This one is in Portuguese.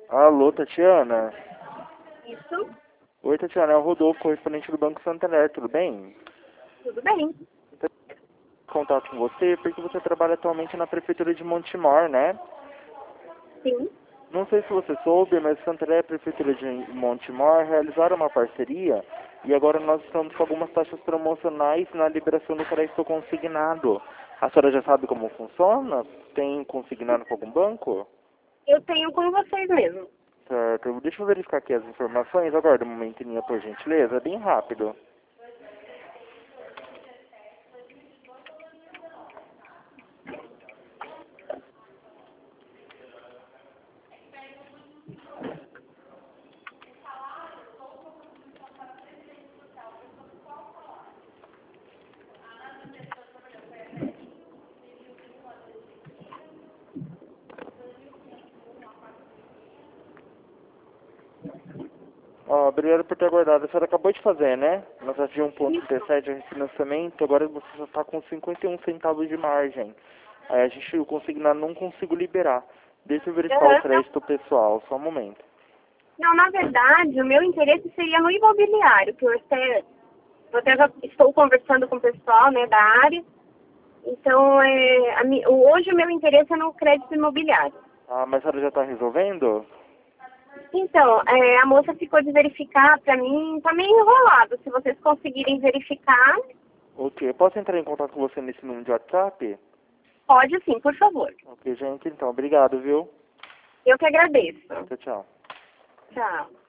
Alô, Tatiana? Isso, Oi, Tatiana, é o Rodolfo, correspondente do Banco Santander, tudo bem? tudo bem. Estou em contato com você porque você trabalha atualmente na Prefeitura de Montemor, né? Sim. Não sei se você soube, mas Santander e a Prefeitura de Montemor realizaram uma parceria e agora nós estamos com algumas taxas promocionais na liberação do crédito consignado. A senhora já sabe como funciona? Tem consignado com algum banco? Eu tenho com vocês mesmo. Certo, deixa eu verificar aqui as informações, aguarda um momentinho, por gentileza, é bem rápido. Ó, obrigado por ter aguardado. A senhora acabou de fazer, né? Nós já tinha 1,37 de refinanciamento, agora você só está com 51 centavos de margem. Aí a gente, o consignado, não consigo liberar. Deixa eu verificar o Não, crédito pessoal, só um momento. não, na verdade, o meu interesse seria no imobiliário, que eu até já estou conversando com o pessoal, né, da área. Então, hoje o meu interesse é no crédito imobiliário. Ah, mas a senhora já está resolvendo? Então, a moça ficou de verificar para mim, tá meio enrolado. Se vocês conseguirem verificar, Ok, eu posso entrar em contato com você nesse número de WhatsApp? pode sim, por favor. Ok, gente, então, obrigado, viu? Eu que agradeço. Tchau, tchau. Tchau.